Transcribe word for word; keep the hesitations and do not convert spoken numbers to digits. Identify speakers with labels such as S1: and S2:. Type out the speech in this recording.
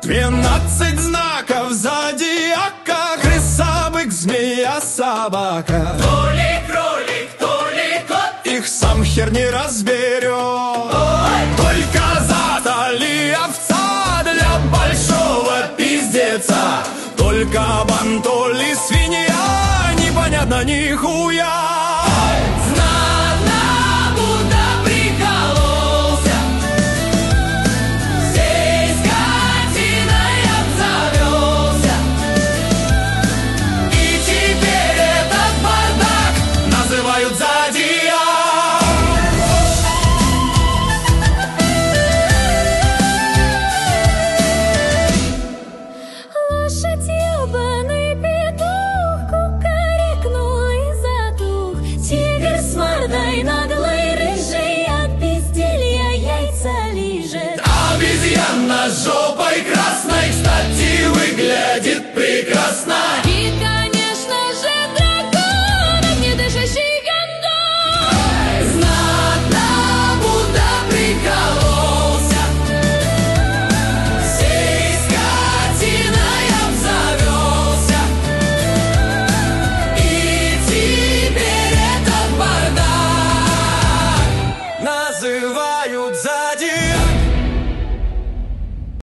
S1: Двенадцать знаков зодиака: крыса, бык, змея, собака.
S2: То ли кролик, то ли кот,
S1: их сам хер не разберет.
S2: ой,
S1: Только зада ли овца для большого пиздеца. Только бан, то ли свинья, непонятно нихуя.
S2: знатно будто прикололся, всей скотиной обзавелся. И теперь этот бардак
S1: Называют зодиак.
S3: Лошадь, ёбаный петух, кукарекнул и затух. Тигр с мордой наглой рыжей от безделья яйца лижет.
S2: обезьяна с жопой красной, кстати, выглядит прекрасно.